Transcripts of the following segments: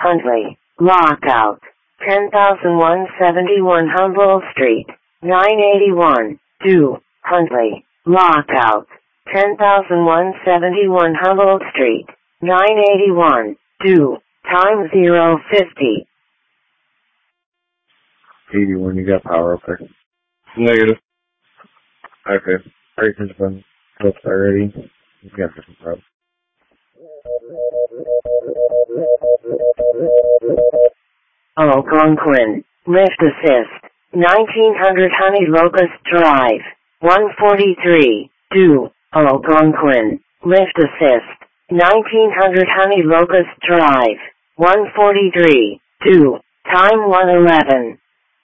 Huntley, Lockout, 10,171 Humboldt Street, 981, 2, Huntley, Lockout, 10,171 Humboldt Street, 981, 2, time 050. 81, you got power up there. Negative. Okay. Breakers been flipped already. You got different problems. Algonquin, lift assist, 1900 Honey Locust Drive, 143, 2, Algonquin, lift assist, 1900 Honey Locust Drive, 143, 2, time 111.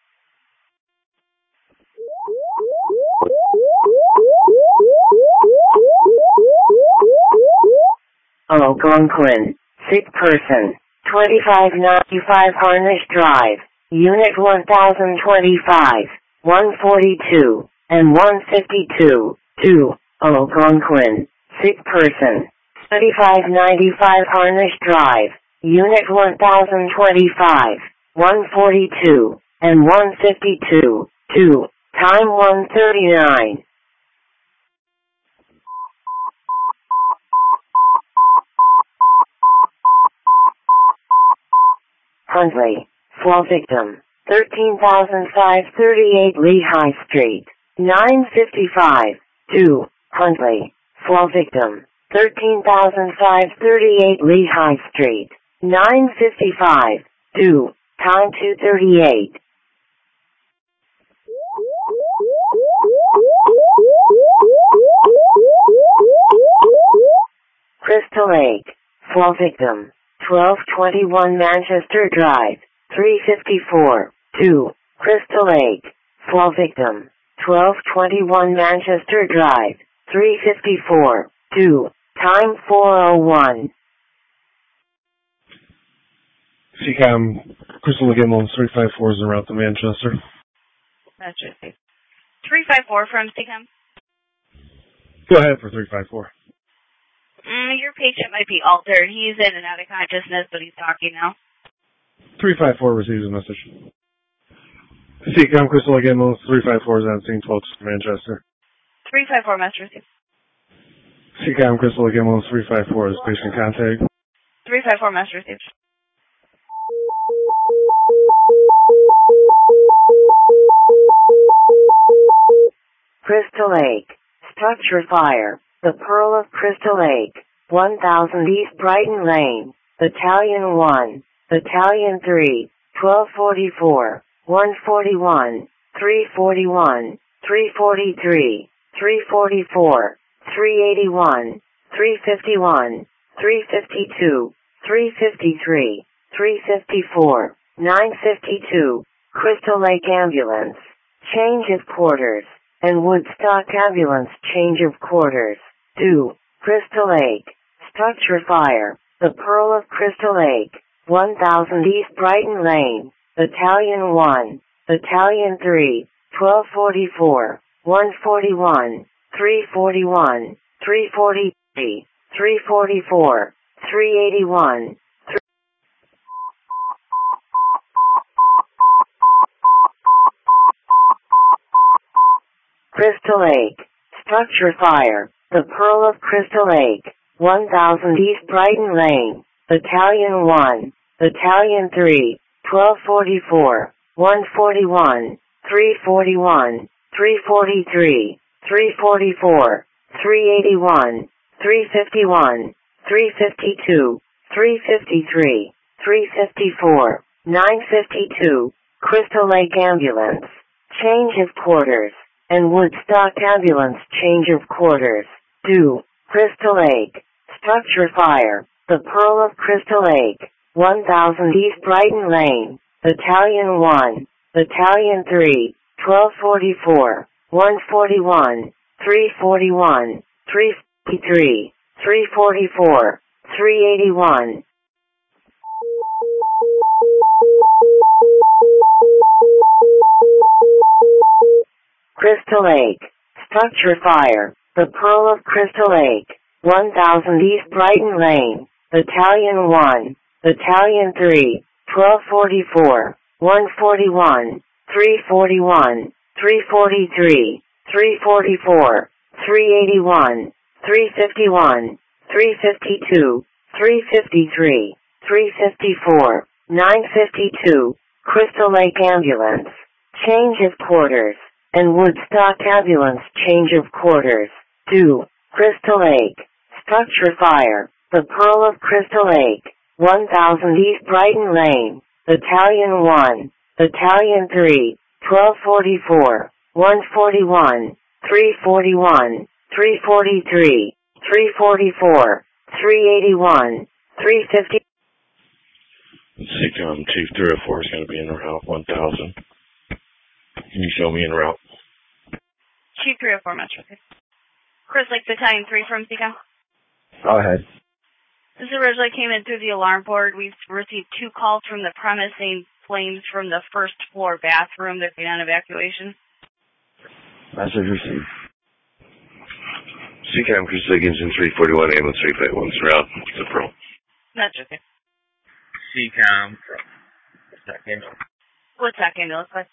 Algonquin, sick person, 2595 Harnish Drive, Unit 1025, 142, and 152, 2, Algonquin, sick person, 2595 Harnish Drive, Unit 1025, 142, and 152, 2, time 139. Huntley, fall victim, 13,538 Lehigh Street, 955, 2, Huntley, fall victim, 13,538 Lehigh Street, 955, 2, time 238. Crystal Lake, fall victim, 1221 Manchester Drive, 354, 2, Crystal Lake, fall victim, 1221 Manchester Drive, 354, 2, time 401. CCAM, Crystal Lake Ambulance 354 is en route to Manchester. Manchester. 354 from CCAM. Go ahead for 354. Your patient might be altered. He's in and out of consciousness, but he's talking now. 354 receives a message. CCAM, Crystal Lake Ambulance 354 is on scene 12 Manchester. 354 message received. CCAM, Crystal Lake Ambulance 354 is patient contact. 354 message received. Crystal Lake, structure fire, the Pearl of Crystal Lake, 1000 East Brighton Lane, Battalion 1, Battalion 3, 1244, 141, 341, 343, 344, 381, 351, 352, 353, 354, 952, Crystal Lake Ambulance, change of quarters, and Woodstock Ambulance change of quarters, 2, Crystal Lake, structure fire, the Pearl of Crystal Lake, 1000 East Brighton Lane, Battalion 1, Battalion 3, 1244, 141, 341, 343, 344, 381, Crystal Lake, structure fire, the Pearl of Crystal Lake, 1000 East Brighton Lane, Battalion 1, Battalion 3, 1244, 141, 341, 343, 344, 381, 351, 352, 353, 354, 952, Crystal Lake Ambulance, change of quarters, and Woodstock Ambulance change of quarters, 2, Crystal Lake, structure fire, the Pearl of Crystal Lake, 1000 East Brighton Lane, Battalion 1, Battalion 3, 1244, 141, 341, 353, 344, 381. Crystal Lake, structure fire, the Pearl of Crystal Lake, 1000 East Brighton Lane, Battalion 1, Battalion 3, 1244, 141, 341, 343, 344, 381, 351, 352, 353, 354, 952, Crystal Lake Ambulance, change of quarters, and Woodstock Ambulance, change of quarters, to Crystal Lake, structure fire, the Pearl of Crystal Lake, 1000 East Brighton Lane, Battalion 1, Battalion 3, 1244, 141, 341, 343, 344, 381, 350. SECOM Chief 304 is going to be in route 1000. Can you show me en route? Chief 304, Metro. Chris Lake Battalion 3 from SECOM. Go ahead. This originally came in through the alarm board. We've received 2 calls from the premise saying flames from the first floor bathroom. They're being on evacuation. Message received. SECOM Chris Lake Engine 341, ambulance 351 is route. It's a pro. Metro. SECOM from Woodstock Ambulance, please.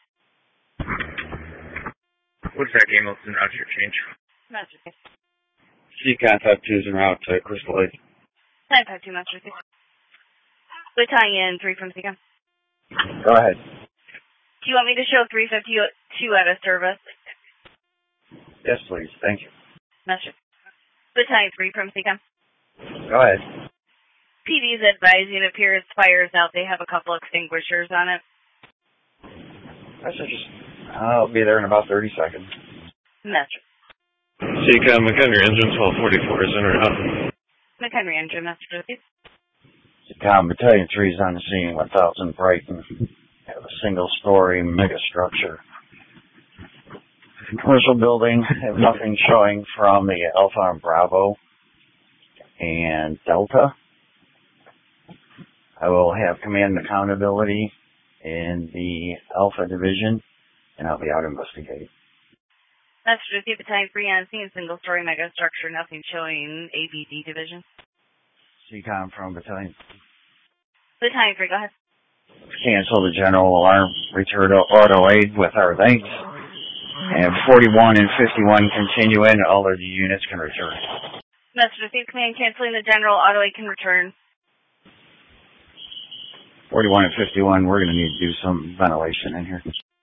Woodstock Ambulance and route your change. Metro. SECOM 52 is en route to Crystal Lake. 952, Metro. Battalion 3 from SECOM. Go ahead. Do you want me to show 352 out of service? Yes, please. Thank you. Metro. Battalion 3 from SECOM. Go ahead. PD is advising it appears fire's out. They have a couple extinguishers on it. Message. I'll be there in about 30 seconds. Metro. SECOM McHenry Engine 1244 is in route. McHenry Engine, Metro. SECOM Battalion 3 is on the scene, 1000 Brighton. Have a single-story mega structure. Commercial building. Have nothing showing from the Alpha and Bravo and Delta. I will have command and accountability in the Alpha Division, and I'll be out investigating. Metro. Battalion 3 on scene, single-story mega structure. Nothing showing ABD Division. SECOM from Battalion. Battalion 3, go ahead. Cancel the general alarm. Return to auto aid with our thanks. And 41 and 51 continue in. All of the units can return. Metro. Command canceling the general auto aid can return. 41 and 51, we're going to need to do some ventilation in here.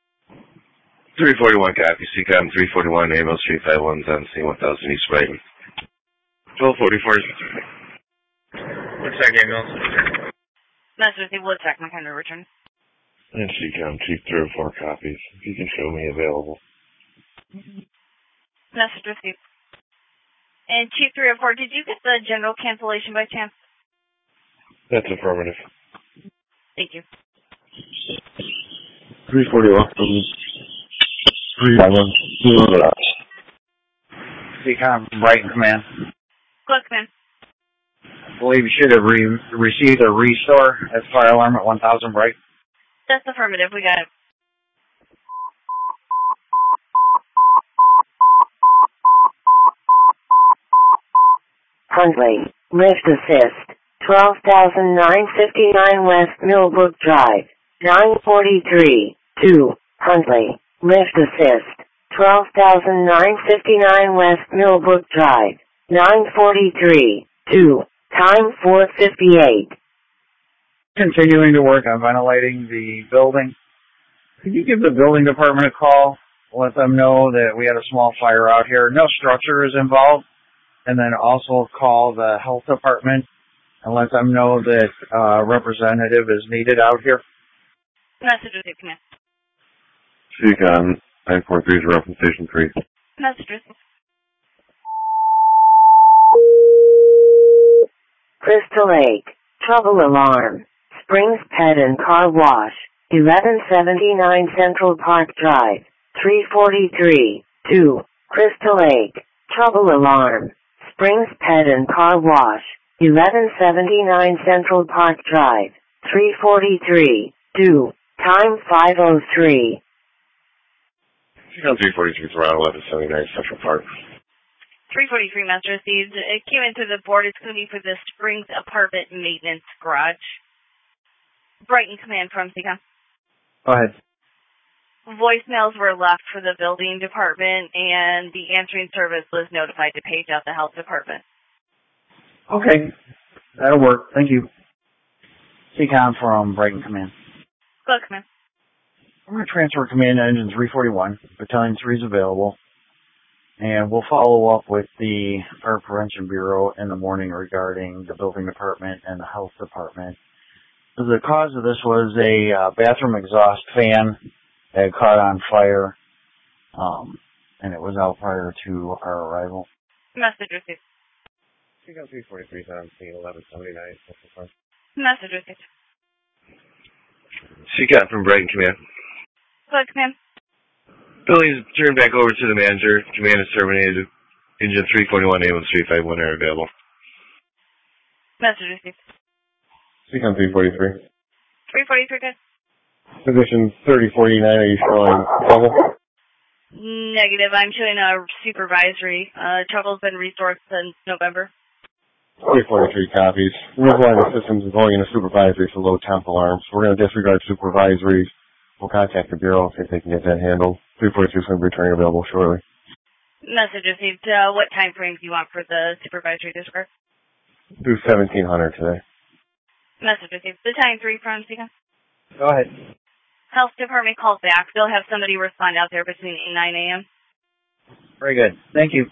341 copy. SECOM 341, ambulance 351 is on scene 1000 East Brighton. 1244 is Woodstock Ambulance. Metro. Woodstock McHenry return. and SECOM Chief 304 copies. If you can show me available. Message received. And Chief 304, did you get the general cancellation by chance? That's affirmative. Thank you. 341 from 351. SECOM Brighton Command. Close command. I believe you should have received a restore at fire alarm at 1000 Brighton. That's affirmative. We got it. Huntley, lift assist, 12,959 West Millbrook Drive, 943, 2, Huntley, lift assist, 12,959 West Millbrook Drive, 943, 2, time 4:58. Continuing to work on ventilating the building. Could you give the building department a call? Let them know that we had a small fire out here. No structure is involved. And then also call the health department and let them know that a representative is needed out here. Message received, command. SECOM 943 is from Station 3. Message received. Crystal Lake, trouble alarm, Springs Pet and Car Wash, 1179 Central Park Drive, 343, 2, Crystal Lake, trouble alarm, Springs Pet and Car Wash, 1179 Central Park Drive, 343, 2, time 5:03. SECOM 343 is around 1179 Central Park. 343 message received. It came into the board. It's going to be for the Springs apartment maintenance garage. Brighton Command from CCOM. Go ahead. Voicemails were left for the building department, and the answering service was notified to page out the health department. Okay. That'll work. Thank you. CCOM from Brighton Command. Go, Command. I'm going to transfer command to engine 341. Battalion 3 is available. And we'll follow up with the Fire Prevention Bureau in the morning regarding the building department and the health department. The cause of this was a bathroom exhaust fan that had caught on fire, and it was out prior to our arrival. Message received. CCOM 343 is on scene 1179. Message received. CCOM from Brighton Command. Go, Command. Building is turned back over to the manager. Command is terminated. Engine 341, ambulance 351 are available. Message received. CCOM 343. 343, good. Position 3049, are you showing trouble? Negative. I'm showing a supervisory. Trouble's been restored since November. 343 copies. Removal line of systems is going into supervisory for low temp alarms. We're going to disregard supervisories. We'll contact the Bureau, see if they can get that handled. 343 is going to be returning available shortly. Message received. What time frame do you want for the supervisory discord? Do 1700 today. Message received. Battalion 3 from CCOM. Go ahead. Health department calls back. They'll have somebody respond out there between 8 and 9 a.m. Very good. Thank you.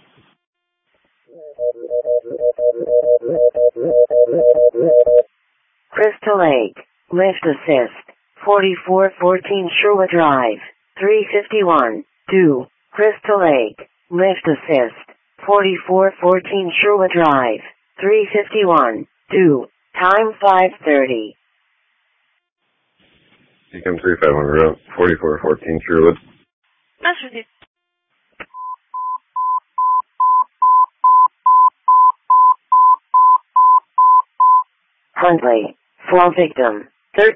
Crystal Lake, lift assist, 4414 Sherwood Drive, 351, 2, Crystal Lake, lift assist, 4414 Sherwood Drive, 351, 2, time 5:30. CCOM 351 route 4414 Sherwood. Message received. Huntley, fall victim,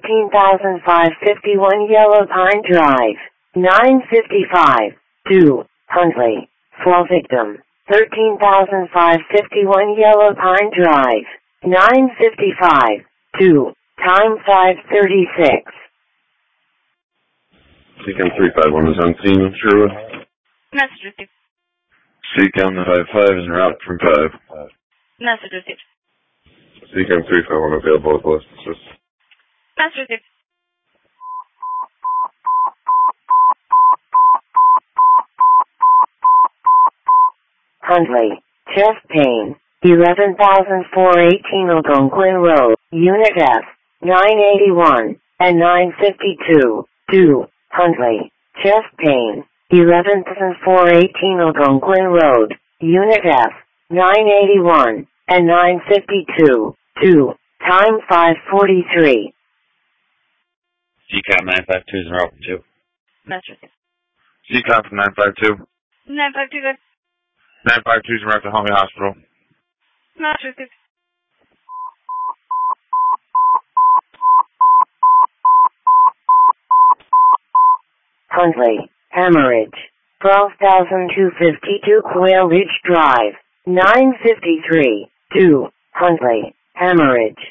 13,551 Yellow Pine Drive, 955, 2, Huntley, fall victim, 13,551 Yellow Pine Drive, 955, 2, time 5:36. CCOM 351 is on scene in Sherwood. Message received. CCOM 55 is en route from 5. Message received. CCOM 351 available with list assist. Message received. Huntley, chest pain, 11,418 Algonquin Road, Unit F, 981, and 952, 2, Huntley, chest pain, 11,418 Algonquin Road, Unit F, 981, and 952, 2, time 5:43. CCOM 952 is en route from 2. Message received. CCOM from 952. 952, good. 952 is en route to Homey Hospital. Message received. Huntley, hemorrhage, 12,252 Quail Ridge Drive, 953, 2, Huntley, hemorrhage,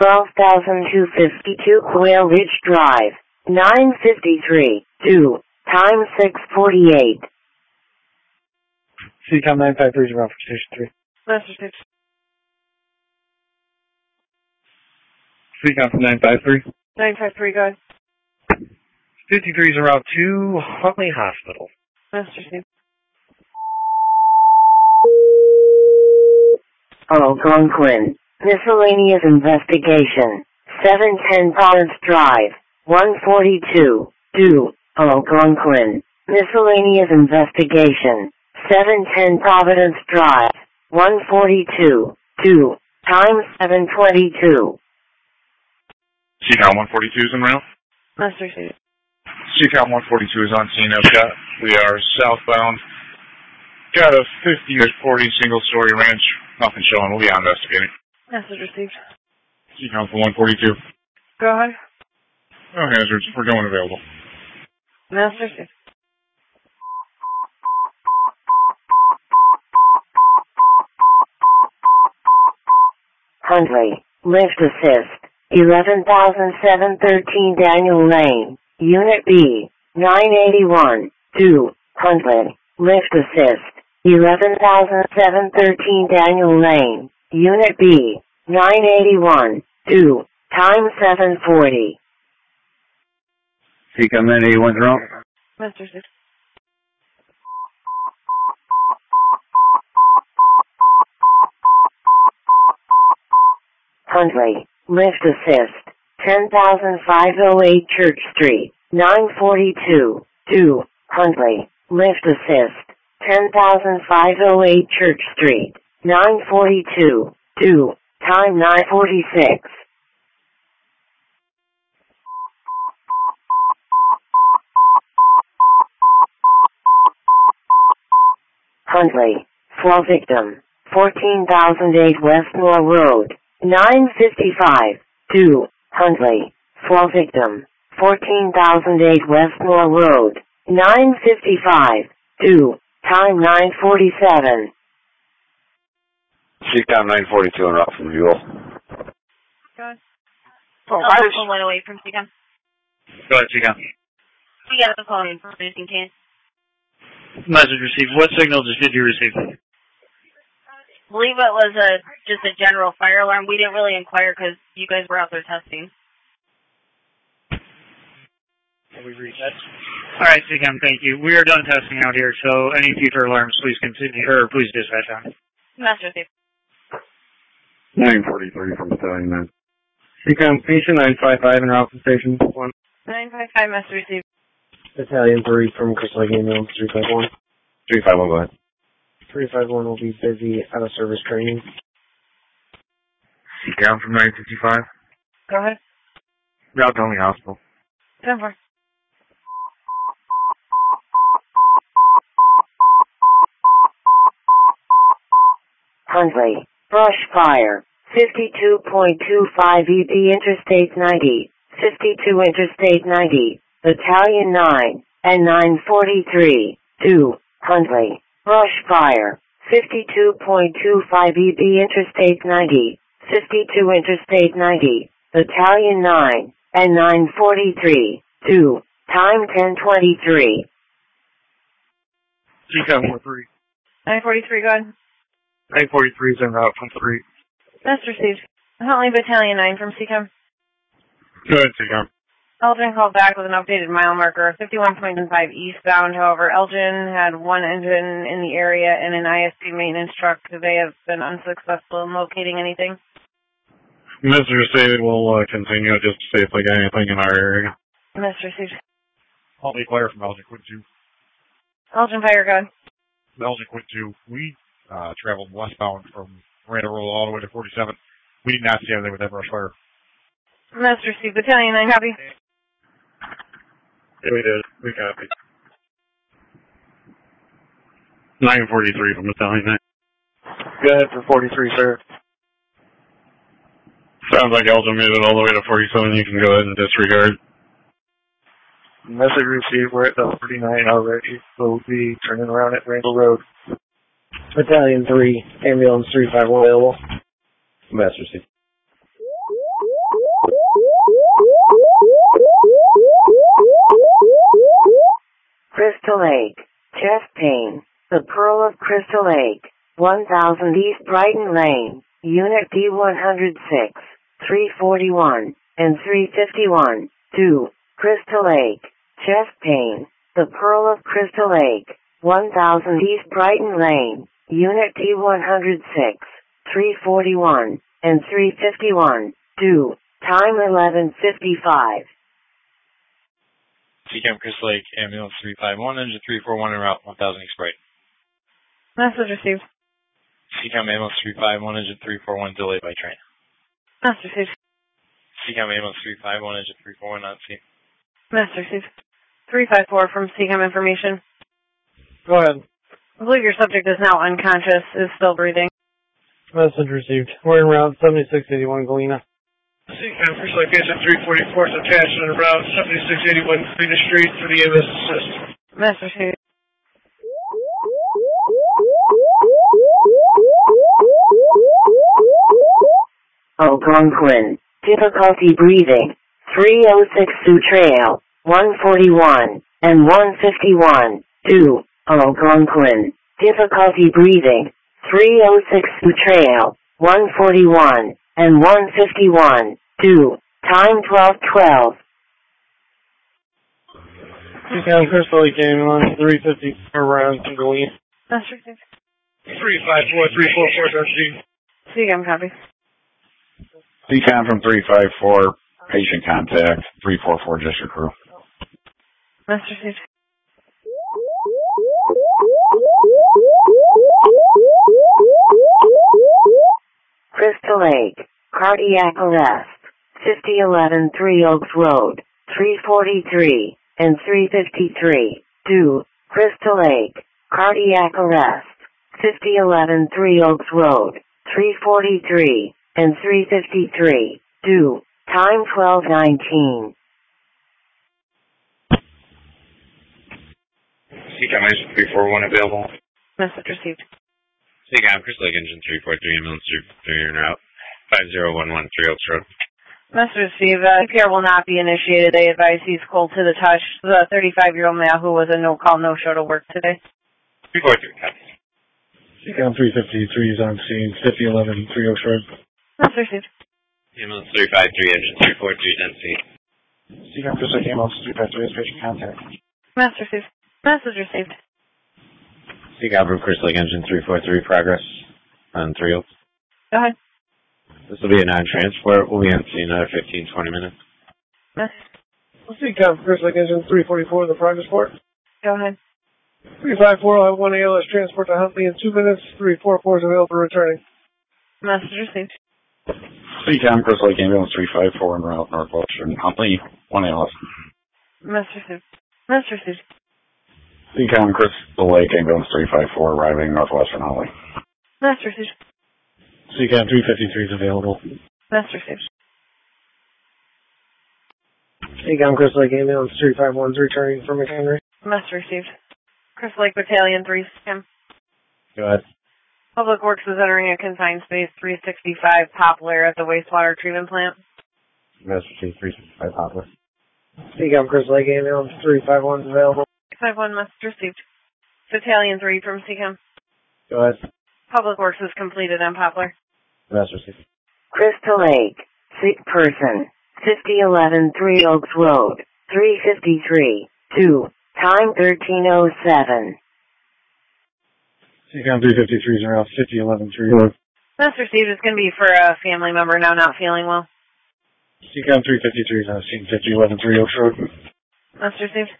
12,252 Quail Ridge Drive, 953, 2, time 6:48. CCOM 953 is around for Station 3. Message received. CCOM from 953. 953, good. 53 is en route to Huntley Hospital. Message received. Algonquin, miscellaneous investigation, 710 Province Drive, 142, 2, Algonquin, miscellaneous investigation, 710 Providence Drive, 142, 2, time 7:22. CCOM 142 is en route. Message received. CCOM 142 is on scene. We are southbound. Got a 50 or 40 single-story ranch. Nothing showing. We'll be on investigating. Message received. CCOM for 142. Go ahead. No hazards. We're going available. Message received. Huntley, lift assist, 11,713 Daniel Lane, Unit B, 981, 2, Huntley, lift assist, 11,713 Daniel Lane, Unit B, 981, 2, time 7:40. Seacom 981 drone. Mr. 6. Huntley, lift assist, 10,508 Church Street, 942, 2, Huntley, lift assist, 10,508 Church Street, 942, 2, time 9:46. Huntley, flow victim, 14,008 Westmore Road, 955, 2, Huntley, flow victim, 14,008 Westmore Road, 955, 2, time 9:47. Seacom 942 en route from Buell. Go ahead. Oh, Alpha 108 from Seacom. Go ahead, Seacom. We got a call in for missing case. Message received. What signals did you receive? I believe it was just a general fire alarm. We didn't really inquire because you guys were out there testing. We reset. All right, Seacom, thank you. We are done testing out here, so any future alarms, please continue, or please dispatch on. Master Safe. 943 from Battalion 9. Seacom Station 955 en route from Station 1. 955 Master Receive. Battalion 3 from Crystal Lake Ambulance 351. 351, go ahead. 351 will be busy out of service training. Seacom from 955. Go ahead. Route to only hospital. 10-4. Huntley, brush fire, 52.25 ED Interstate 90, 52 Interstate 90, Battalion 9, and 943, 2, Huntley, brush fire, 52.25 ED Interstate 90, 52 Interstate 90, Battalion 9, and 943, 2, time 10:23. Seacom 43. 943, go ahead. 943 is en route from 3. Master Receive. Huntley Battalion 9 from Seacom. Go ahead, Seacom. Elgin called back with an updated mile marker, 51.5 eastbound. However, Elgin had one engine in the area and an ISP maintenance truck. They have been unsuccessful in locating anything. Mr. State will continue just to see if they got anything in our area. Master Receive. Huntley Claire from Elgin Quit 2. Elgin Fire, go ahead. Elgin Quit 2. We traveled westbound from Miranda Road all the way to 47. We did not see anything with that brush fire. Master Receive. Battalion 9, copy. Yeah, we did. We copied. 943 from Battalion 9. Go ahead for 43, sir. Sounds like Elgin made it all the way to 47. You can go ahead and disregard. Message received. We're at the 39 already. We'll be turning around at Randall Road. Battalion 3, Ambulance 351 available. Master C. Crystal Lake, chest pain, the Pearl of Crystal Lake, 1000 East Brighton Lane, Unit D106, 341, and 351, 2, Crystal Lake, chest pain, the Pearl of Crystal Lake, 1000 East Brighton Lane, Unit D106, 341, and 351, 2, time 11:55. Seacom Crystal Lake, Ambulance 351, Engine 341 en route 1000 East Brighton. Message received. Seacom Ambulance 351, Engine 341 delayed by train. Message received. Seacom Ambulance 351, Engine 341 not seen. Message received. 354 from Seacom information. Go ahead. I believe your subject is now unconscious, is still breathing. Message received. We're en route 7681 Galena. Seacom Crystal Lake, Engine 344 is attached on route 7681 Galena Street for the EMS assist. Message received. Algonquin, difficulty breathing, 306 Sioux Trail, 141, and 151, 2, Algonquin, difficulty breathing, 306 Sioux Trail, 141, and 151, 2, time 12:12. Seacom Crystal Lake Ambulance 350 around Kimberly. Master Steve. 354-344, Dusty. Seacom copy. Seacom from 354, patient contact, 344 District Crew. Master Steve. Crystal Lake, cardiac arrest, 5011 Three Oaks Road, 343 and 353, 2, Crystal Lake, cardiac arrest, 5011 Three Oaks Road, 343 and 353, 2, time 12:19. Seacom Engine 341 available. Message received. Seacom, Crystal Lake Engine 343, ambulance 3 en route. 5011 Three Oaks Road. Message received. CPR will not be initiated. They advise he's cold to the touch. The 35-year-old male who was a no-call, no-show to work today. 343, copy. Seacom 353 is on scene, 5011 Three Oaks Road. Message received. Ambulance 353, engine 343, Dempsey. Seacom Crystal Lake Ambulance 353 is patient contact. Message received. Message received. Seacom from Crystal Lake Engine 343, progress on 3 Oaks. Go ahead. This will be a non-transport. We'll be on scene another 15-20 minutes. Seacom Crystal Lake Engine 344, the progress port. Go ahead. 354, I'll have one ALS transport to Huntley in 2 minutes. 344 is available for returning. Message received. Seacom Crystal Lake Ambulance 354 en route northwestern Huntley, 1 ALS. Message received. Message received. Seacom Crystal Lake Ambulance 354 arriving northwestern Huntley. Message received. Seacom 353 is available. Message received. Seacom Crystal Lake Ambulance 351 is returning from McHenry. Message received. Crystal Lake Battalion 3, Seacom. Go ahead. Public Works is entering a confined space 365 Poplar at the wastewater treatment plant. Message 365 Poplar. Seacom Crystal Lake Ambulance 351 is available. 51 message received. Battalion 3 from Seacom. Go ahead. Public Works is completed on Poplar. Message received. Crystal Lake, sick person, 5011 Three Oaks Road, 353, 2, time 13:07. Seacom 353 is around 5011 Three Oaks. Message received. It's going to be for a family member now not feeling well. Seacom 353 is on scene 5011 Three Oaks Road. Message received.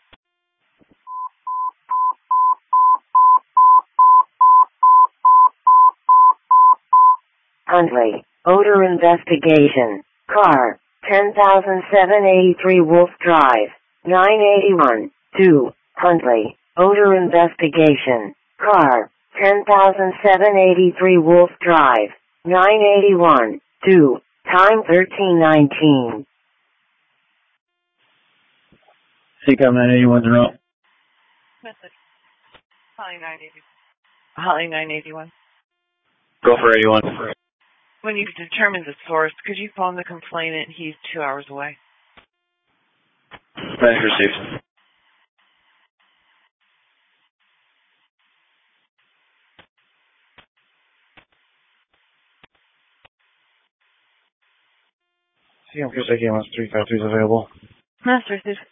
Huntley, odor investigation, car, 10,783 Wolf Drive, 981, 2, Huntley, odor investigation, car, 10,783 Wolf Drive, 981, 2, time 13:19. Seacom 981 in route. Message. Holly 981. Go for 81. When you determine the source, could you phone the complainant? He's 2 hours away. Message received. Seacom Crystal Lake Ambulance 353 is available. Message received.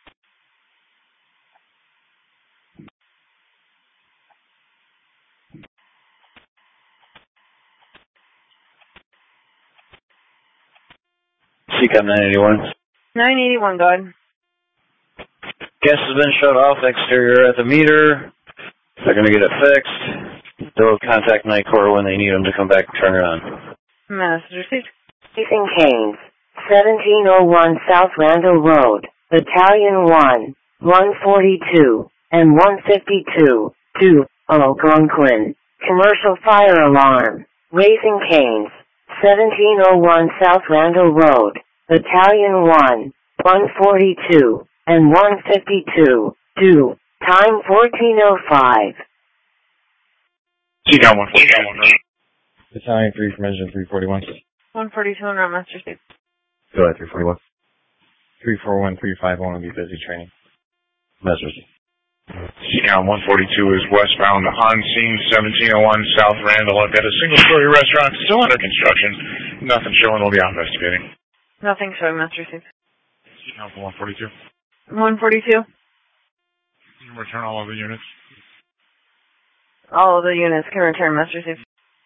Seacom 981. 981, go ahead. Gas has been shut off, exterior at the meter. They're going to get it fixed. They'll contact Night Corps when they need them to come back and turn it on. Message received. Ethan Keynes, 1701 South Randall Road, Battalion 1, 142, and 152, 2, Algonquin, commercial fire alarm, Raising Canes, 1701 South Randall Road, Battalion 1, 142, and 152, 2, time 14:05. Seacom 1. Battalion 3 from Engine 341. 142 on route, message received. Go ahead, 341. 341-351 will be busy training. Message. CCOM 142 is westbound on scene 1701 South Randall. I've got a single-story restaurant still under construction. Nothing showing. We'll be out investigating. Nothing showing, Master Steve. CCOM 142. 142. Return all of the units. All of the units can return, Master Steve.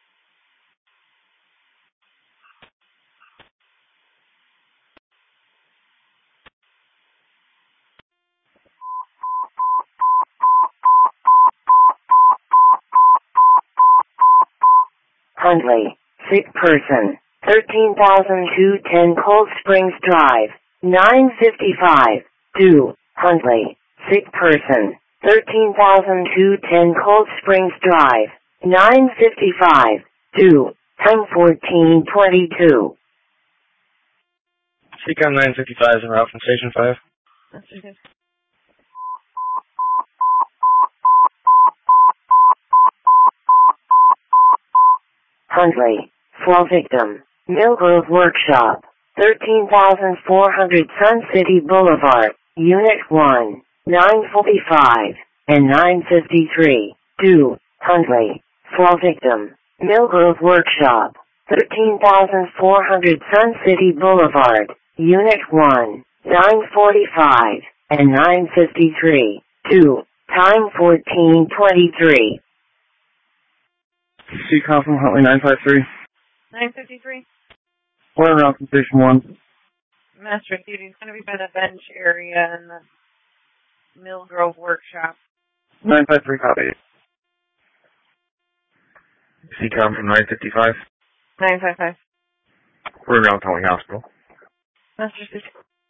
Huntley, sick person, 13,210 Cold Springs Drive, 955, 2, Huntley, sick person, 13,210 Cold Springs Drive, 955, 2, time 14:22. CCOM 955 is en route from Station 5. Master Steve. Huntley, fall victim, Millgrove Workshop, 13,400 Sun City Boulevard, Unit 1, 945, and 953, 2, Huntley, fall victim, Millgrove Workshop, 13,400 Sun City Boulevard, Unit 1, 945, and 953, 2, time 14:23. CCOM from Huntley 953. 953. We're en route from Station 1. Master Steve, he's going to be by the bench area in the Millgrove Workshop. 953 copy. CCOM from 955. 955. We're en route to Huntley Hospital. Master Steve.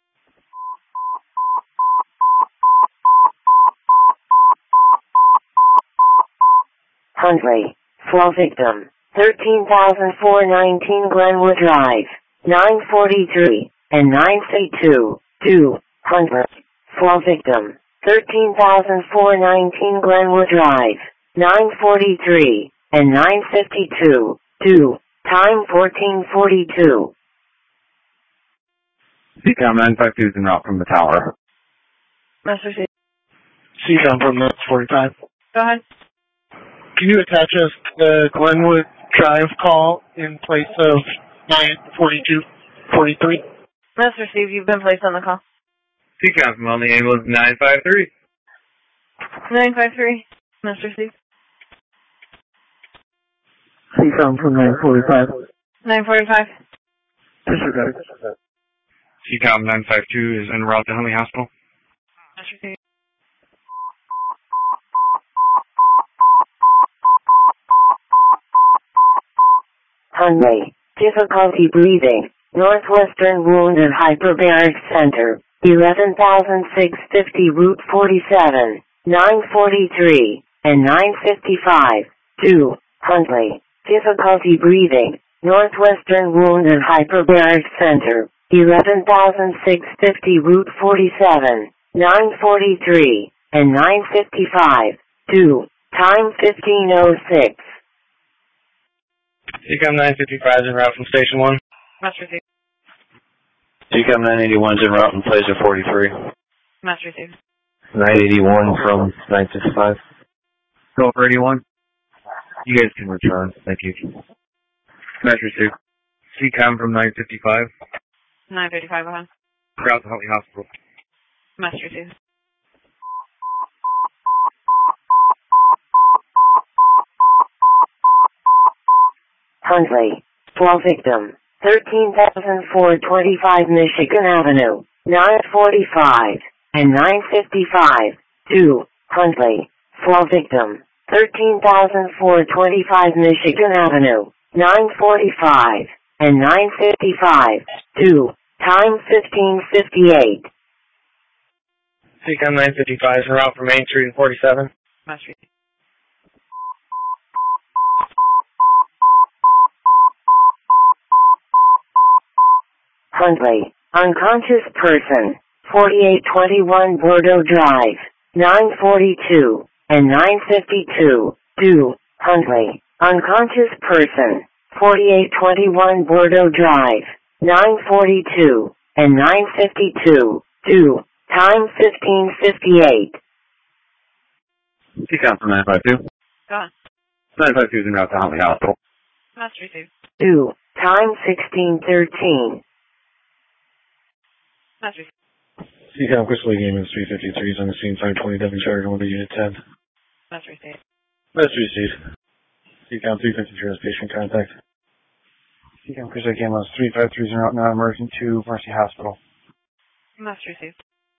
Huntley, fall victim, 13,419 Glenwood Drive, 943, and 932, 2, Huntley, fall victim, 13,419 Glenwood Drive, 943, and 952, 2, time 14:42. CCOM 952 is en route from the tower. Master Steve. CCOM from 45. Go ahead. Can you attach us the Glenwood Drive call in place of 942-43? Master Steve, you've been placed on the call. CCOM from Huntley Ambulance 953. 953. Master Steve. CCOM from 945. 945. Disregard. CCOM 952 is en route to Huntley Hospital. Master Steve. Huntley, difficulty breathing, Northwestern Wound and Hyperbaric Center, 11,650 Route 47, 943, and 955, 2, Huntley, difficulty breathing, Northwestern Wound and Hyperbaric Center, 11,650 Route 47, 943, and 955, 2, time 15:06. CCOM 955 is en route from Station 1. Master Steve. CCOM 981 is en route and plays at 43. Master Steve. 981 from 955. Go for 81. You guys can return. Thank you. Measure 2. CCOM from 955. 955, go ahead. Route to Huntley Hospital. Master Steve. Huntley, fall victim, 13,425 Michigan Avenue, 945, and 955, 2, Huntley, fall victim, 13,425 Michigan Avenue, 945, and 955, 2, time 15:58. CCOM 955 is en route from Main Street and 47. Master Steve. Huntley, unconscious person, 4821 Bordeaux Drive, 942, and 952, 2, Huntley, unconscious person, 4821 Bordeaux Drive, 942, and 952, 2, time 1558. TCOM from 952. Go on. 952 is en route to Huntley Hospital. Must receive. 2, time 1613. Must receive. TCOM Crystal Lake Ambulance 353 is on the scene, 520 Devonshire, going to Unit 10. Must receive. Must receive. TCOM 353 has patient contact. TCOM Crystal Lake Ambulance 353 is en route non-emergent to Mercy Hospital. Must receive.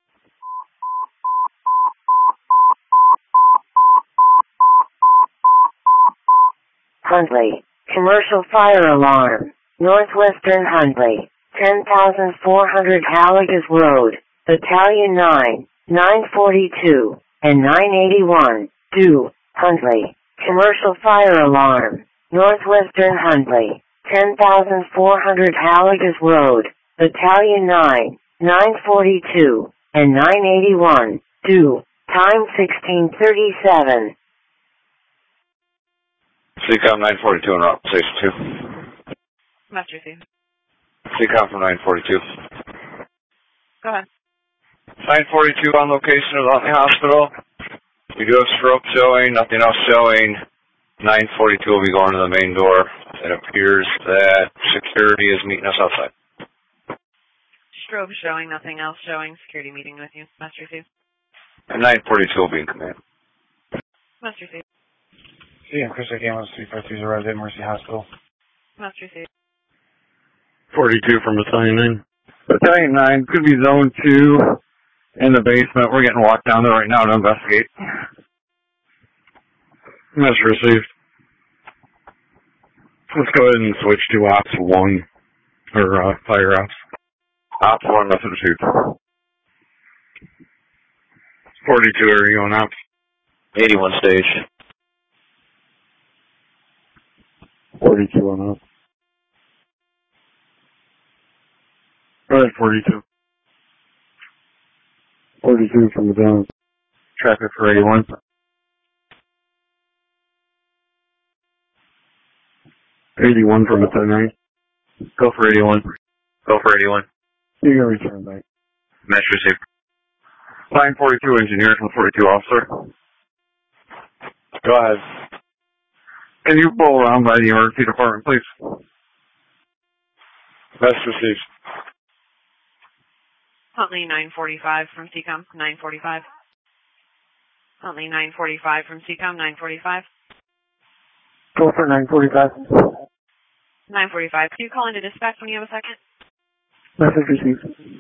Huntley, commercial fire alarm, Northwestern Huntley, 10,400 Halligas Road, Battalion 9, 942, and 981, 2, Huntley, commercial fire alarm, Northwestern Huntley, 10,400 Halligas Road, Battalion 9, 942, and 981, 2, time 1637. CCOM 942 en route, station 2. Must receive. CCOM from 942. Go ahead. 942 on location at Huntley Hospital. We do have stroke showing, nothing else showing. 942 will be going to the main door. It appears that security is meeting us outside. Strobe showing, nothing else showing. Security meeting with you. Must receive. And 942 will be in command. Must receive. TCOM Crystal Lake Ambulance 353 is arrived at Mercy Hospital. Must receive. 42 from Battalion 9. Battalion 9 could be Zone 2 in the basement. We're getting walked down there right now to investigate. Message received. Let's go ahead and switch to Ops 1, or Fire Ops. Ops 1, message received. 42, are you on Ops? 81 stage. 42 on Ops. Go ahead, 42. 42 from the down. Traffic for 81. 81 from the 9. Go for 81. Go for 81. You can return back. Message received. Line 42 engineer from 42 officer. Go ahead. Can you pull around by the emergency department, please? Message received. Huntley 945 from CCOM 945. Huntley 945 from CCOM 945. Go for 945. 945. Can you call into dispatch when you have a second? Message received.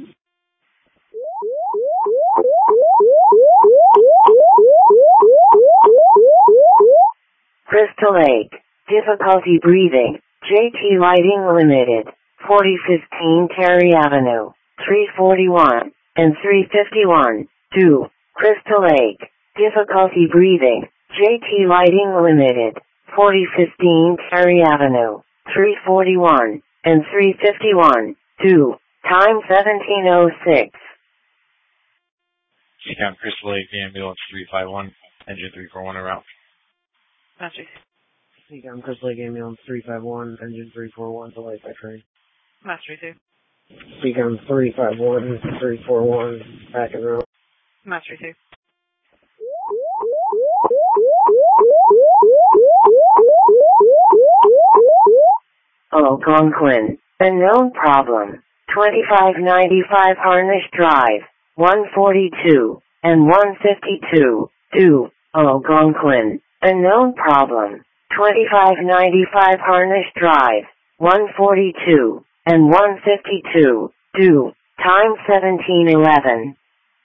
Crystal Lake, difficulty breathing, JT Lighting Limited, 4015 Terry Avenue, 341, and 351, 2, Crystal Lake, difficulty breathing, JT Lighting Limited, 4015 Terry Avenue, 341, and 351, 2, time 1706. CCOM Crystal Lake, ambulance 351, engine 341 en route. Must receive. CCOM Crystal Lake Ambulance 351, engine 341 to Light by train. Must receive. CCOM 351, 341, back and route. Must receive. Algonquin, unknown problem, 2595 Harnish Drive, 142, and 152, 2, Algonquin, unknown problem, 2595 Harnish Drive, 142, and 152, 2, time 1711.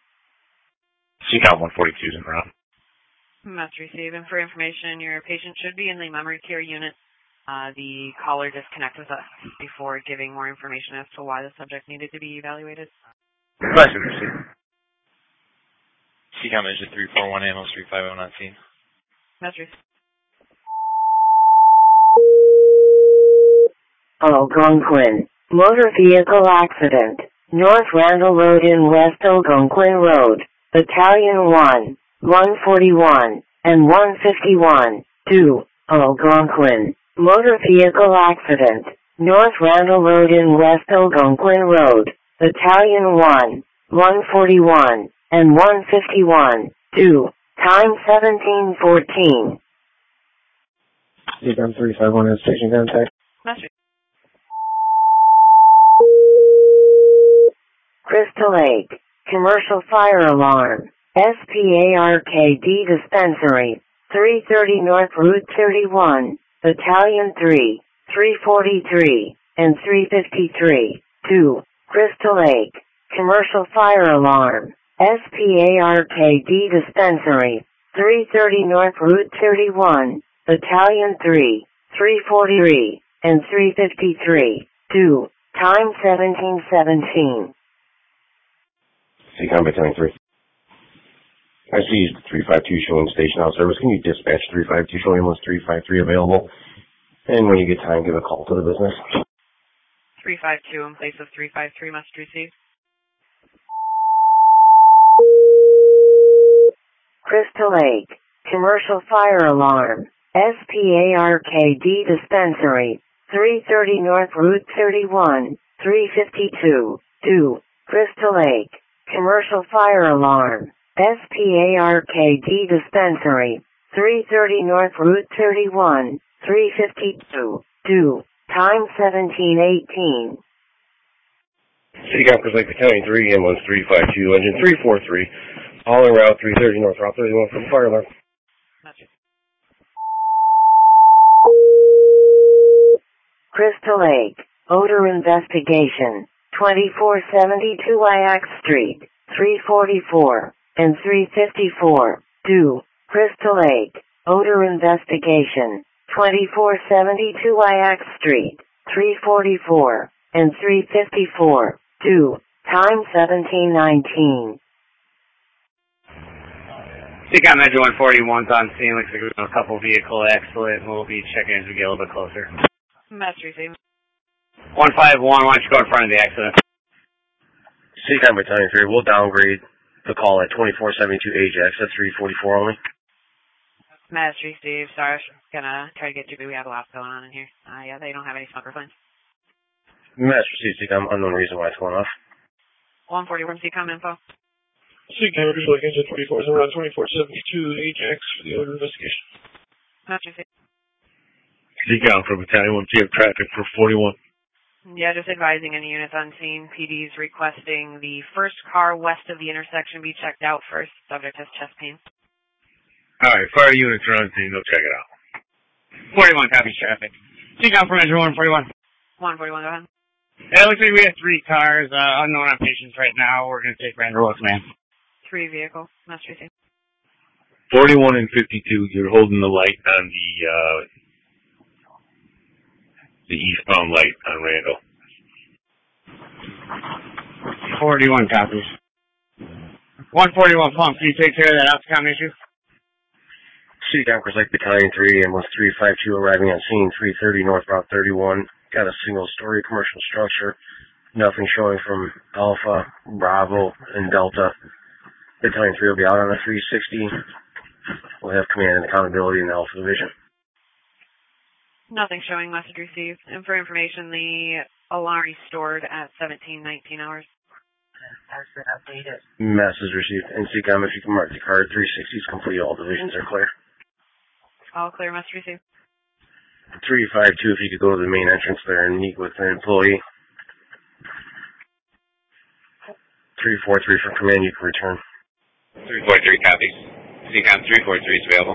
CCOM 142 is en route. Must receive. And for information, your patient should be in the memory care unit. The caller disconnected with us before giving more information as to why the subject needed to be evaluated. Message received. CCOM engine 341, ambulance 350 on scene. Message received. Algonquin, motor vehicle accident, North Randall Road in West Algonquin Road, Battalion 1, 141, and 151, 2, Algonquin, motor vehicle accident, North Randall Road in West Algonquin Road, Battalion 1, 141, and 151, 2, time 1714. CCOM 351 has station contact. Master. Crystal Lake, commercial fire alarm, SPARKD dispensary, 330 North Route 31, Battalion 3, 343, and 353, 2, Crystal Lake, commercial fire alarm, SPARKD dispensary, 330 North Route 31, Battalion 3, 343, and 353, 2, time 1717. CCOM Battalion 3. I see 352 showing station out service. Can you dispatch 352 showing ambulance 353 available? And when you get time, give a call to the business. 352 in place of 353 must receive. Crystal Lake, commercial fire alarm, SPARKD dispensary, 330 North Route 31, 352, 2, Crystal Lake, commercial fire alarm, SPARKD dispensary, 330 North Route 31, 352, 2, time 1718. CCOM Crystal Lake Battalion 3, ambulance 352, engine 343, all en route 330 North Route 31 for the fire alarm. Crystal Lake, odor investigation, 2472 Iax Street, 344, and 354, 2, Crystal Lake, odor investigation, 2472 Iax Street, 344, and 354, 2, time 1719. CCOM Engine 141's on scene. Looks like we're doing a couple vehicle accident. We'll be checking as we get a little bit closer. Master receive. 151, why don't you go in front of the accident? CCOM Battalion 3, we'll downgrade the call at 2472 Ajax at 344 only. Master receive. Sorry, I was gonna try to get you, but we have a lot going on in here. Yeah, they don't have any smoker planes. Master receive, CCOM, unknown reason why it's going off. 141 CCOM info. CCOM Crystal Lake Engine 24 is around 2472 Ajax for the odor investigation. Master receive. CCOM from Battalion 1, we have traffic for 41. Yeah, just advising any units on scene. PD's requesting the first car west of the intersection be checked out first. Subject has chest pain. Alright, fire units are on scene. They'll check it out. 41 copies traffic. CCOM from Engine 141. 141, go ahead. It looks like we have 3 cars, unknown on patients right now. We're going to take Randall Road command. 3 vehicles. Master receive. 41 and 52, you're holding the light on the eastbound light on Randall. 41 copies. 141 Plum, can you take care of that outcome issue? CCOM Crystal Lake Battalion 3, ambulance 352 arriving on scene 330 North Route 31. Got a single-story commercial structure. Nothing showing from Alpha, Bravo, and Delta. Battalion 3 will be out on a 360. We'll have command and accountability in the Alpha Division. Nothing showing message received. And for information, the alarm restored at 17:19 hours. Has been updated. Message received. And CCOM, if you can mark the card, 360 is complete. All divisions are clear. All clear, message received. 352, if you could go to the main entrance there and meet with an employee. 343 for command, you can return. 343 copies. CCOM 343 is available.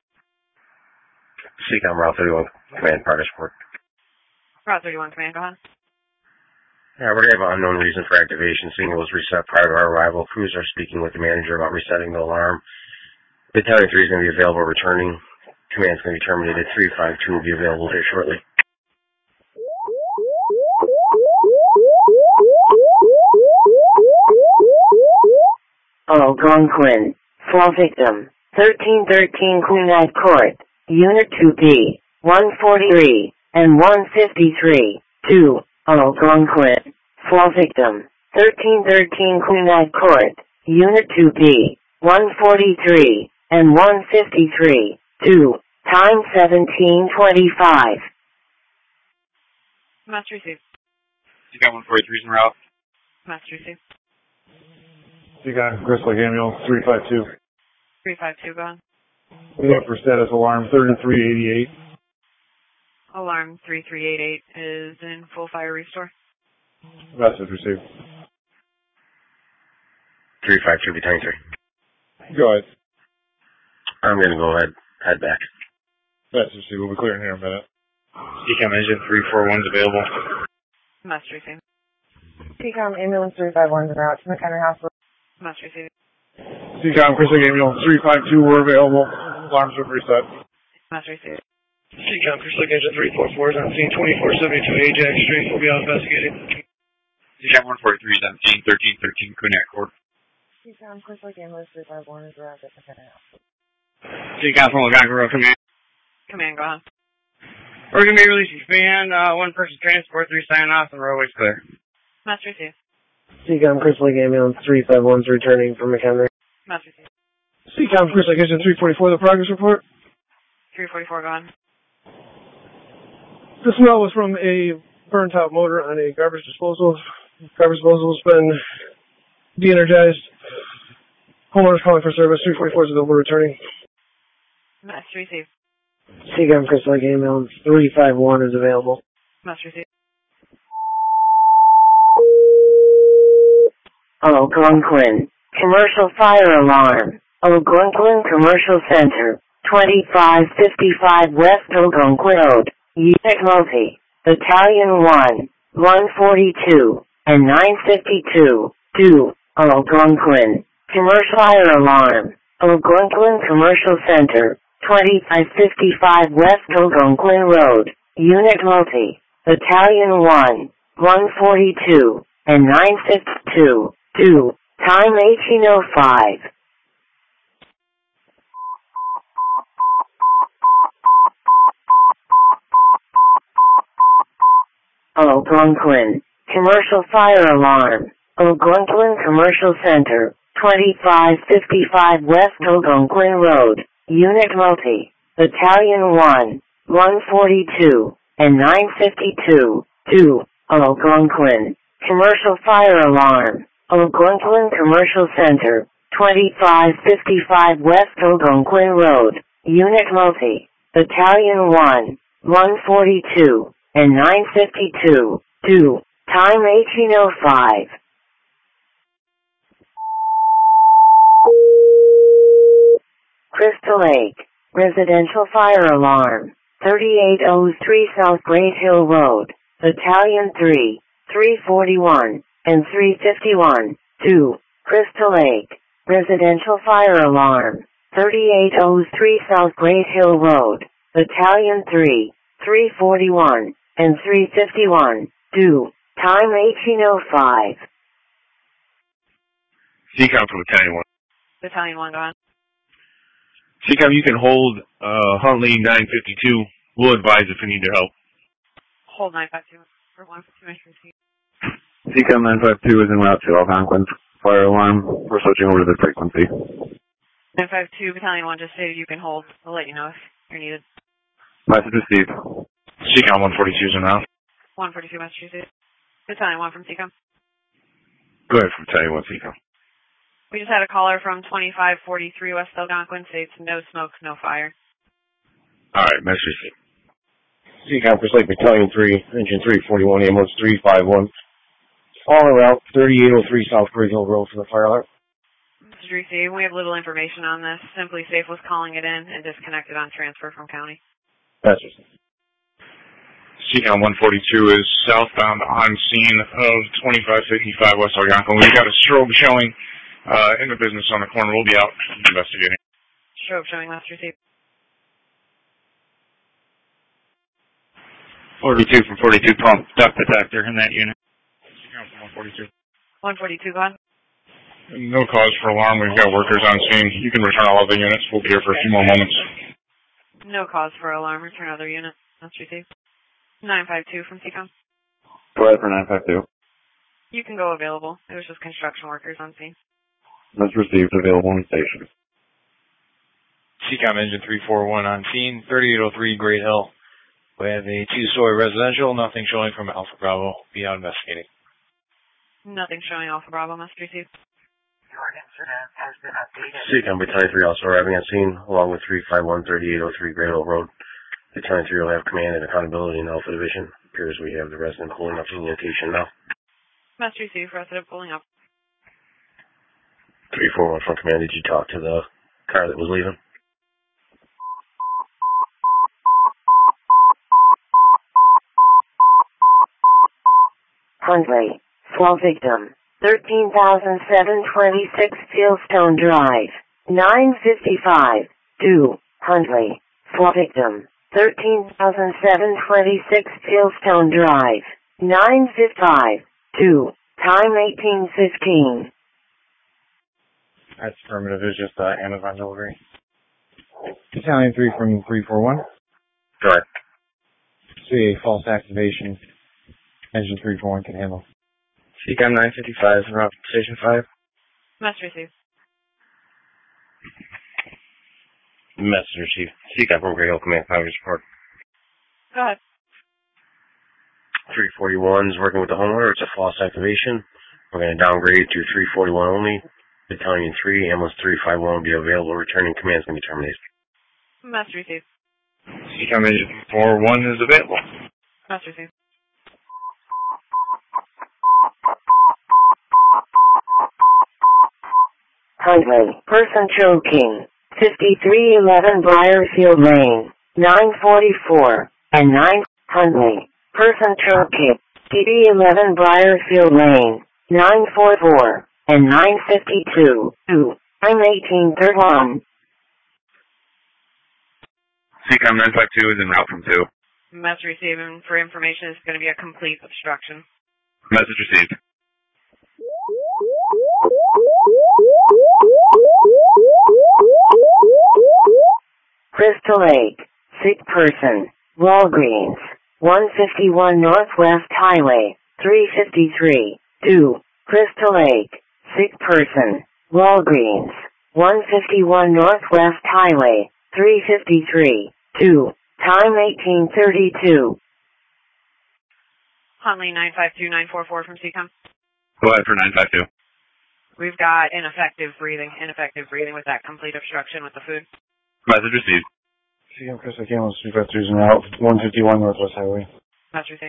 CCOM Route 31 command, progress report. Route 31 command, go ahead. Yeah, we're going to have an unknown reason for activation. Signal was reset prior to our arrival. Crews are speaking with the manager about resetting the alarm. Battalion 3 is going to be available returning. Command's going to be terminated. 352 will be available here shortly. Algonquin, fall victim, 1313 Quinite Court, Unit 2B, 143, and 153, 2, Algonquin, fall victim, 1313 Quinite Court, Unit 2B, 143, and 153, 2, time 1725. Message received. CCAM 143 is en route. Message received. CCAM Chris Lake Ambulance 352. 352 gone. We have for status alarm 3388. Alarm 3388 is in full fire restore. Message received. 352 Battalion 3. Go ahead. I'm going to go ahead, head back. Message received. We'll be clearing here in a minute. CCAM engine 341 is available. Message received. TCOM ambulance 351 is en route to McHenry Hospital. Message received. CCAM Chris Lake Ambulance 352, we're available. Alarms are preset. Message received. CCAM Chris Lake engine 344 is on scene 2472 Ajax Street. We'll be out investigating. CCAM 143 is on scene 1313 Cognac Court. TCOM Chris Lake ambulance 351 is arrived at McHenry Hospital. CCAM from Algonquin Road, command. Command, go on. We're going to be releasing command. One person transport, 3 sign off, and roadway's clear. Message received. CCOM Chris Lake ambulance 351 is returning from McHenry. Message received. CCOM Chris Lake engine 344, the progress report. 344 gone. The smell was from a burnt out motor on a garbage disposal. Garbage disposal has been de-energized. Homeowners calling for service. 344 is available returning. Message received. CCOM Chris Lake ambulance 351 is available. Message received. Algonquin. Commercial fire alarm. Algonquin Commercial Center. 2555 West Algonquin Road. Unit Multi. Battalion 1. 142 and 952. 2. Algonquin. Commercial fire alarm. Algonquin Commercial Center. 2555 West Algonquin Road. Unit Multi. Battalion 1. 142 and 952. 2. Time 1805. Algonquin. Commercial fire alarm. Algonquin Commercial Center. 2555 West Algonquin Road. Unit Multi. Battalion 1. 142 and 952. 2. Algonquin. Commercial fire alarm. Algonquin Commercial Center. 2555 West Algonquin Road. Unit Multi. Battalion 1. 142 and 952. 2. Time 1805. Crystal Lake. Residential fire alarm. 3803 South Great Hill Road. Battalion 3. 341 and 351. 2. Crystal Lake. Residential fire alarm. 3803 South Great Hill Road. Battalion 3. 341 and 351. 2. Time 1805. CCOM from Battalion 1. Battalion 1 gone. CCOM, you can hold Huntley 952. We'll advise if you need their help. Hold 952 for 152 entry. CCOM 952 is en route to Algonquin fire alarm. We're switching over to the frequency. 952 Battalion 1 just stated you can hold. We'll let you know if you're needed. Message received. CCOM 142 is en route. 142 message received. Battalion 1 from CCOM. Go ahead from Battalion 1, CCOM. We just had a caller from 2543 West Algonquin, states no smoke, no fire. Alright, message received. CCOM Chris Lake Battalion 3, Engine 341, ambulance 351. On route 3803 South Great Hill Road for the fire alarm. Message received. We have little information on this. Simply Safe was calling it in and disconnected on transfer from county. Message. CCOM 142 is southbound on scene of 2555 West Algonquin. We've got a strobe showing in the business on the corner. We'll be out investigating. Strobe showing message received. 42 from 42 pump duct detector in that unit. CCOM from 142. 142 gone. No cause for alarm. We've got workers on scene. You can return all of the units. We'll be here for a few more moments. No cause for alarm. Return other unit. Message received. 952 from CCOM. Go ahead for 952. You can go available. It was just construction workers on scene. Message received. Available on station. CCOM engine 341 on scene, 3803 Great Hill. We have a two-story residential, nothing showing from Alpha Bravo. Be out investigating. Nothing showing Alpha Bravo, must receive. Your incident has been updated. Seacom Battalion 3 also arriving on scene, along with 351-3803 Great Oak Road. Battalion 3 will have command and accountability in Alpha Division. Appears we have the resident pulling up to the location now. Must receive, resident pulling up. 341 from command, did you talk to the car that was leaving? Hundley, Slow victim, 13,726 Fieldstone Drive, 955, due, Hundley, Slow victim, 13,726 Fieldstone Drive, 955, due, time 18:15. That's affirmative. It's just Amazon delivery. Battalion 3 from 341. Correct. See a false activation. Engine 341 can handle. Seacom 955 en route to Station 5. Must receive. Messenger Chief. Seacom from Grey Hill Command Power Support. Go ahead. 341 is working with the homeowner. It's a false activation. We're going to downgrade to 341 only. Battalion 3, ambulance 351 will be available. Returning commands can be terminated. Must receive. Seacom engine 41 is available. Must receive. Hundley, person choking, 5311 Briarfield Lane, 944, and 9, Hundley, person choking, 5311 Briarfield Lane, 944, and 952, 2, time 18:31. Seacom 952 is en route from 2. Must receive, and for information, it's going to be a complete obstruction. Message received. Crystal Lake, sick person, Walgreens, 151 Northwest Highway, 353, 2, Crystal Lake, sick person, Walgreens, 151 Northwest Highway, 353, 2, time 18:32. Huntley 952944 from Seacom. Go ahead for 952. We've got ineffective breathing with that complete obstruction with the food. Message received. Seacom Crystal Lake ambulance 353 is en route 151 Northwest Highway. Must receive.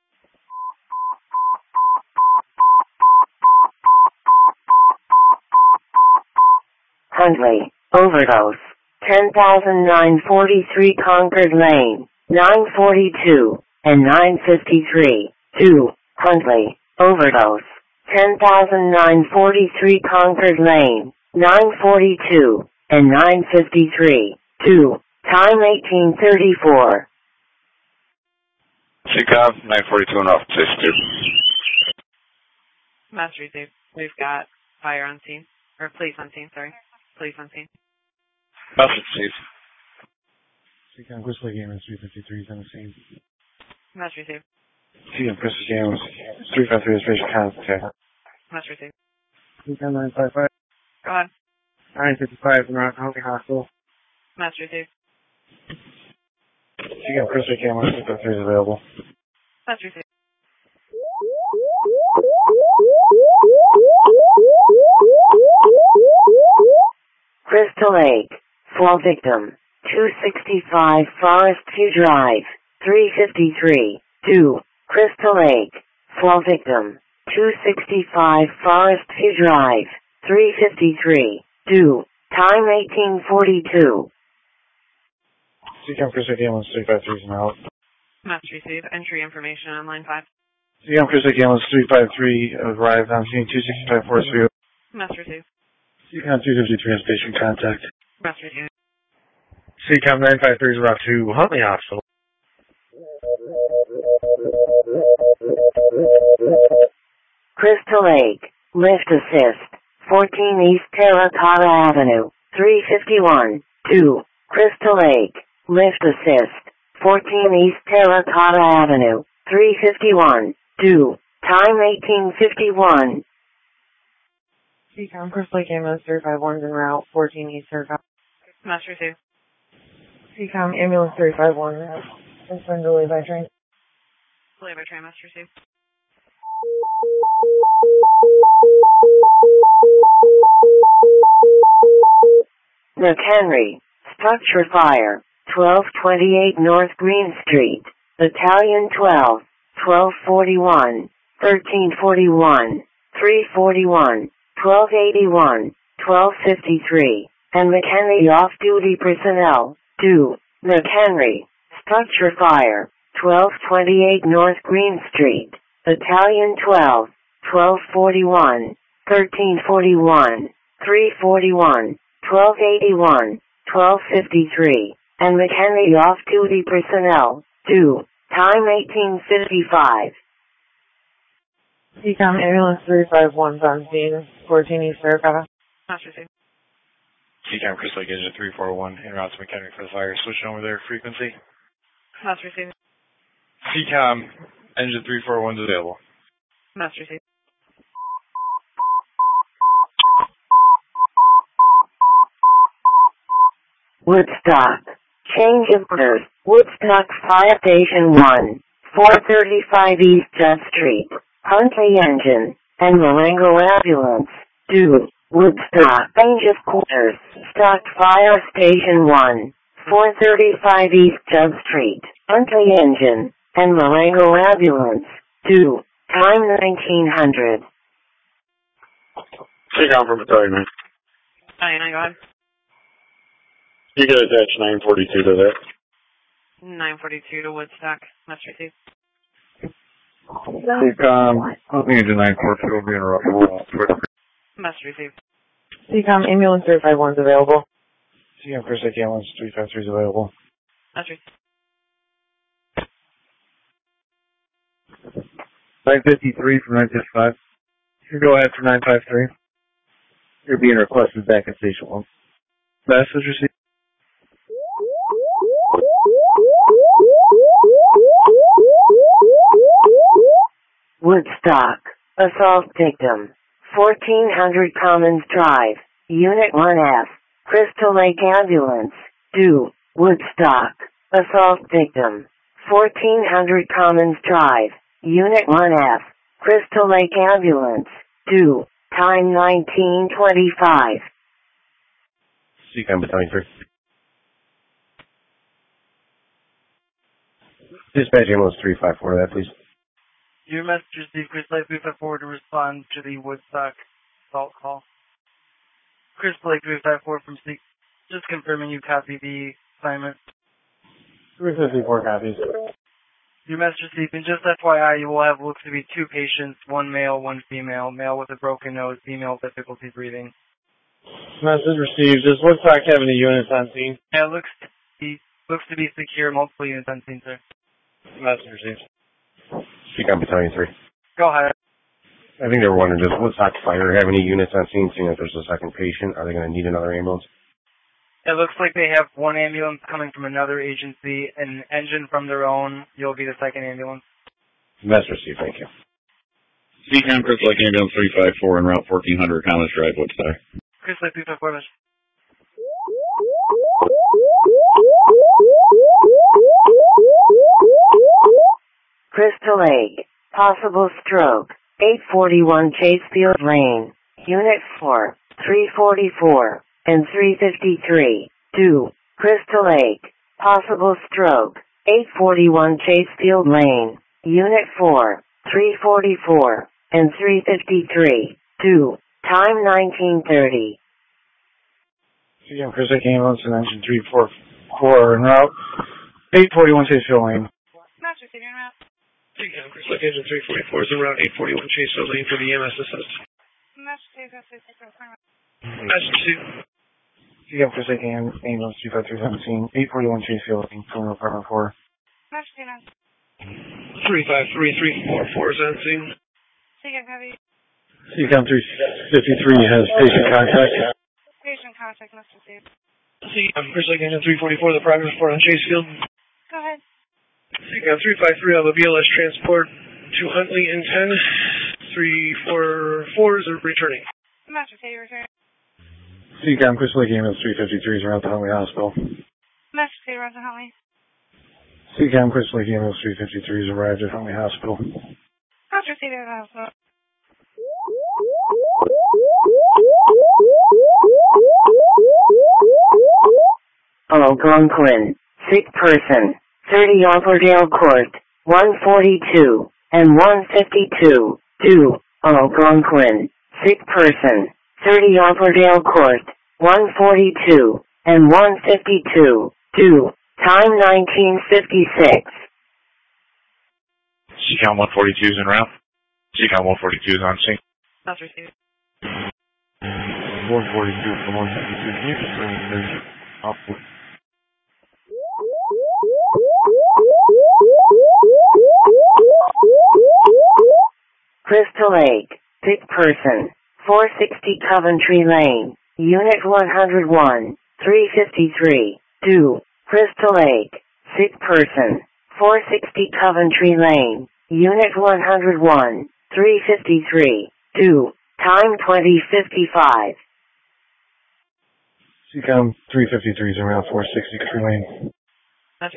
Hundley, overdose, 10,943 Concord Lane, 942, and 953, 2, Hundley, overdose, 10,943 Concord Lane, 942, and 953, 2, time 18:34. Seacom 942 and off Station 2. Must receive. We've got fire on scene. Or police on scene, sorry. Police on scene. Message received. Seacom Crystal Lake ambulance 353 is on the scene. Must receive. Seacom Crystal Lake ambulance 353 is patient contact. Must receive. Seacom 955. Go ahead. 955 in Rock County Hospital. Must receive. Seacom Crystal Lake ambulance 353 is available. Must receive. Crystal Lake, slow victim, 265 Forest View Drive, 353, 2, Crystal Lake, slow victim, 265 Forest View Drive, 353, 2, time 18:42. Seacom Crystal Lake ambulance 353 is en route. Must receive. Entry information on line 5. Seacom Crystal Lake ambulance 353 arrived on scene 265 Forest View. Must receive. Seacom 353 is patient contact. Must receive. Seacom 953 is route to Huntley Hospital. Crystal Lake, lift assist, 14 East Terracotta Avenue, 351, 2, Crystal Lake, lift assist, 14 East Terracotta Avenue, 351, 2, time 18:51. Seacom Crystal Lake ambulance 351 is en route 14 East Terracotta. Must receive. Seacom ambulance 351 route Confirm delay by train. Delay by train, must receive. McHenry, structure fire, 1228 North Green Street, Battalion 12, 1241, 1341, 341, 1281, 1253, and McHenry off-duty personnel, due. McHenry, structure fire, 1228 North Green Street, Battalion 12, 1241, 1341, 341, 1281, 1253, and McHenry off-duty personnel, due. Time 1855. Ecom ambulance 351 on scene, 14 East Saratoga. Must receive. CCAM Chris Lake Engine 341, en route to McHenry for the fire. Switching over their frequency. Must receive. CCAM Engine 341 is available. Must receive. Woodstock. Change of orders. Woodstock Fire Station 1, 435 East Judd Street, Huntley Engine, and Marengo Ambulance, due. Woodstock. Change of quarters. Stock Fire Station 1, 435 East Judd Street, Huntley Engine, and Marengo Ambulance, due. Time 1900. CCAM from Battalion 9. Go ahead. You can attach 942 to that. 942 to Woodstock. Must receive. CCAM, Engine 942 will be interrupted. Must receive. Ecom ambulance 351 is available. CCAM Chris Lake ambulance 353 is available. Must receive. 953 from 955. You go ahead for 953. You're being requested back at Station 1. Message received. Woodstock. Assault victim. 1400 Commons Drive. Unit 1F. Crystal Lake Ambulance. Due. Woodstock. Assault victim. 1400 Commons Drive. Unit 1F. Crystal Lake Ambulance. Due. Time 1925. CCAM Battalion 3. Dispatch ambulance 354 to that, please. Your message received. Chris Lake 354 to respond to the Woodstock assault call. Chris Lake 354 from C. Just confirming you copy the assignment. 354 copies. Your message received. And just FYI, you will have looks to be two patients, one male, one female. Male with a broken nose, female with difficulty breathing. Message received. Does Woodstock have any units on scene? Yeah, looks to be secure. Multiple units on scene, sir. Message received. CCAM Battalion 3. Go ahead. I think they were wondering, does Woodstock Fire have any units on scene, seeing that there's a second patient? Are they going to need another ambulance? It looks like they have one ambulance coming from another agency, an engine from their own. You'll be the second ambulance. Message received, thank you. CCAM Chris Lake ambulance 354 en route 1400 Commons Drive, Woodstock. Chris Lake 354. Crystal Lake. Possible stroke. 841 Chasefield Lane. Unit 4, 344, and 353. Due. Crystal Lake. Possible stroke. 841 Chasefield Lane. Unit 4, 344, and 353. Due. Time 1930. CCAM Chris Lake ambulance and engine 344 en route 841 Chasefield Lane. Master Senior Route. CCAM Chris Lake engine 344 is en route 841 Chasefield Lane for the EMS assist. Master Senior Route. Master Senior. CCAM Chris Lake ambulance 25317 841 Chasefield Lane, Criminal Department 4. Master Senior Route. 353-344 is on scene. CCAM Heavy. CCAM 353 has patient contact. Patient contact must receive. CCAM Chris Lake engine 344, the progress report on Chasefield. Go ahead. CCAM 353 on the BLS transport to Huntley in 10. 344 is returning. Master Senior return. CCAM Chris Lake ambulance 353 is around the Huntley Hospital. Master Senior Route to Huntley. CCAM Crystal Lake Ambulance 353 has arrived at Huntley Hospital. Master receiving at the hospital. Algonquin, sick person, 30 Alverdale Court, 142 and 152, 2, Algonquin, sick person, 30 Alverdale Court, 142 and 152, 2, time 1956. CCAM 142 is en route. CCAM 142 is on scene. Master receiving. 142 from 152. Crystal Lake, sick person, 460 Coventry Lane, Unit 101, 353, 2, Crystal Lake, sick person, 460 Coventry Lane, Unit 101, 353, 2, time 2055. CCAM 353 is en route 460 Coventry Lane. Master.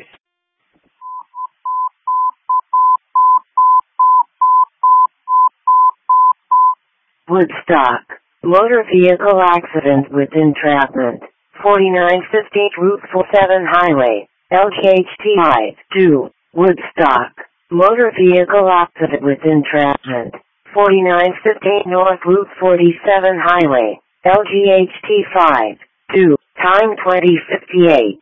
Woodstock, motor vehicle accident with entrapment, 4915 Route 47 Highway, LGHT 2, Woodstock, motor vehicle accident with entrapment, 4915 North Route 47 Highway, LGHT 2, time 2058.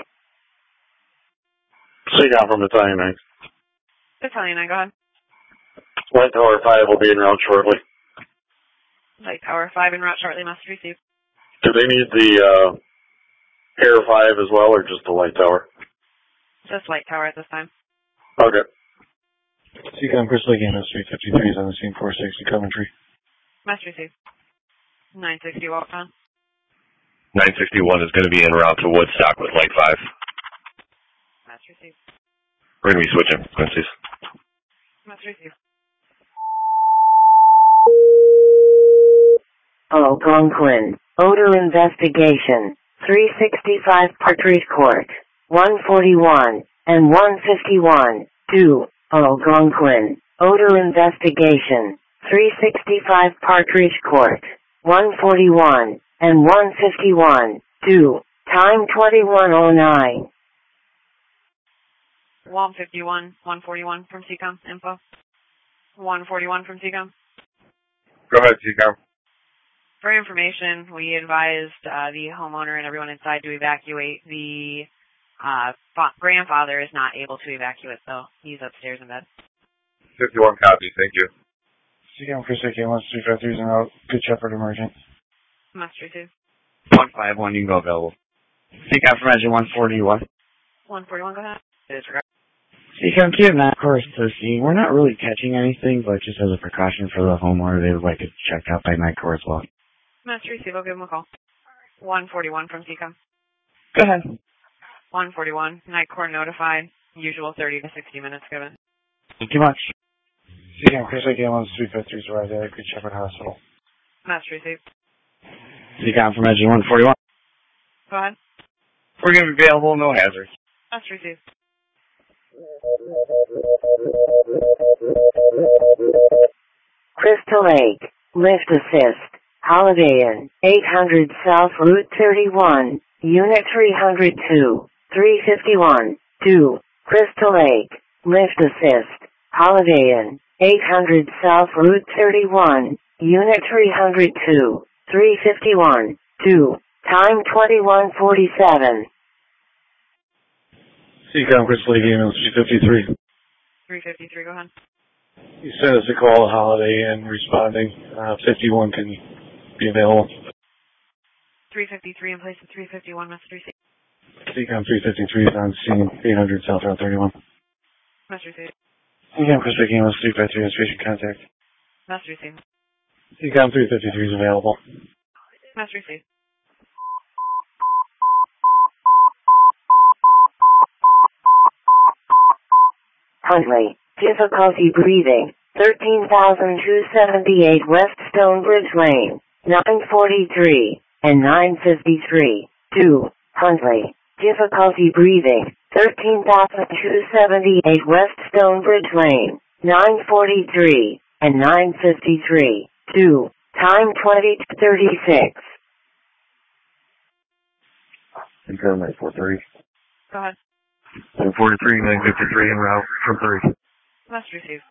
CCAM from Battalion 9. Battalion 9, go ahead. Light Tower 5 will be en route shortly. Light Tower 5 en route shortly, Master receive. Do they need the Air 5 as well, or just the Light Tower? Just Light Tower at this time. Okay. CCAM Crystal Lake Ambulance 353 is on the scene 460 Coventry. Master receive. 960 walk on. 961 is going to be en route to Woodstock with Light 5. Master receive. We're going to be switching frequencies. Master receive. Algonquin, odor investigation, 365 Partridge Court, 141 and 151, 2, Algonquin, odor investigation, 365 Partridge Court, 141 and 151, 2, time 2109. 151, 141 from CCOM, info. 141 from CCOM. Go ahead, CCAM. For information, we advised the homeowner and everyone inside to evacuate. The grandfather is not able to evacuate, so he's upstairs in bed. 51 copy, thank you. CCAM Crystal Lake Ambulance 353 is en route. Good Shepherd emergent. Master receive. 151, you can go available. CCAM from engine 141. 141, go ahead. Disregard. CCAM Kid, Matt, of course, to see. We're not really catching anything, but just as a precaution for the homeowner, they would like to check out by night core as well. Master receive, I'll give him a call. 141 from CCOM. Go ahead. 141, night core notified. Usual 30 to 60 minutes given. Thank you much. CCAM Crystal Lake Ambulance 353 is arrived at Good Shepherd Hospital. Master receive. CCAM from engine 141. Go ahead. We're going to be available, no hazards. Master receive. Crystal Lake, lift assist, Holiday Inn, 800 South Route 31, Unit 302, 351, 2, Crystal Lake, lift assist, Holiday Inn, 800 South Route 31, Unit 302, 351, 2, time 2147. CCAM Crystal Lake Ambulance 353. 353, go ahead. You sent us a call, Holiday Inn, responding. 51 can be available. 353 in place of 351, Master receive. CCAM 353 is on scene 800 South Route 31. Master receive. CCAM Crystal Lake Ambulance 353 has patient contact. Master receive. CCAM 353 is available. Master receive. Huntley, difficulty breathing, 13,278 West Stonebridge Lane, 943 and 953, 2, Huntley, difficulty breathing, 13,278 West Stonebridge Lane, 943 and 953. 2. Time 20:36. Confirm 943. Go ahead. 143, 953 en route from 3. Must receive.